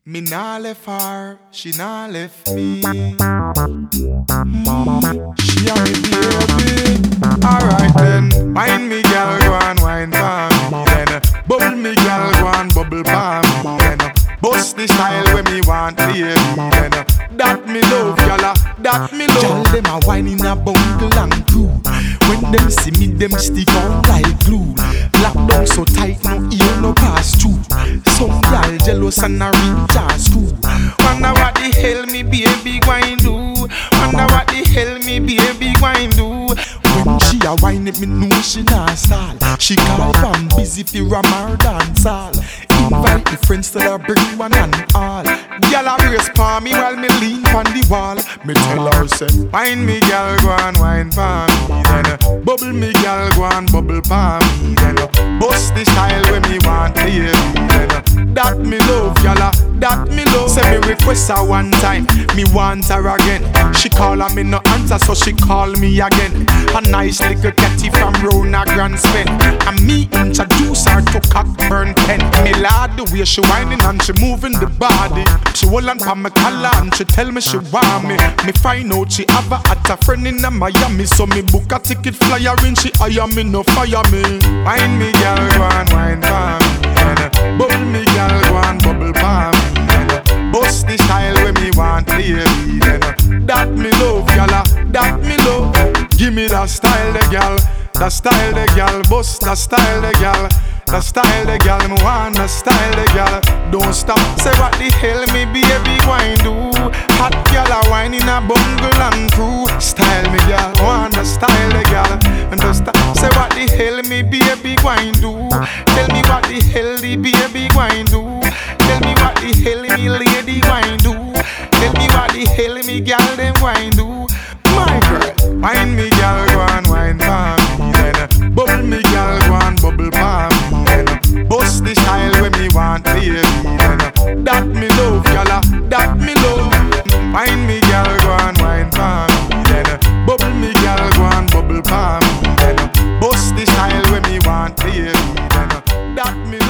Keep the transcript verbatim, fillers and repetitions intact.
Me nah left her, she nah left me. Mm, she a me baby. Alright then, wine me girl, go and wine for me. Then bubble me girl, go and bubble for me. Then bust the style when me want, baby. Then that me love, y'all, that me love. Y'all them a wine in a bungle and crew. When them see me, them stick on like glue. Lock down so tight, no ear, no pass through. Some y'all jealous and a reach a screw. Wonder what the hell me baby gwine do. Wonder what the hell me baby gwine do. When she a whine it, me know she not stall. She call from busy for a mar dance all. Invite the friends till I bring one and all. Gyal a brace for me while me lean on the wall. Me tell her say, wine me gyal, go and wine for me. Then uh, bubble me gyal, go and bubble for me. Then uh, bust the style when me want, baby. Then uh, that me love, gyal, that me love. Say me request her one time, me want her again. She call her, me no answer, so she call me again. A nice little catty from round a grand spin. And me introduce her to Cockburn Pen. Me lad the way she whining and she moving the body. She hold on pa me collar and she tell me she want me. Me find out she have a at a friend in a Miami. So me book a ticket flyer in, she hire me, no fire me. Wine me girl, go and wine for me. And bubble me girl, go and bubble for me. And bust the style when me want, baby. And that me love, y'all, that me love. Give me that style, the girl, that style, the girl. Bust that style, the girl. The style the gal, me want the style the gal. Don't stop, say what the hell me baby wine do. Hot gal a wine in a bungle and crew. Style me gal, want the style the gal. And just say what the hell me baby wine do. Tell me what the hell the baby wine do. Tell me what the hell me lady wine do. Tell me what the hell me gal them wine do. My girl, wine me gal, go and wine for me. Then bubble me gal, go and bubble for me. Then bust the style when me want, baby. Then that me love, y'all, that me love. Wine me gal, go and wine for me. Then bubble me gal, go and bubble for me. Then bust the style when me want, baby. Then that me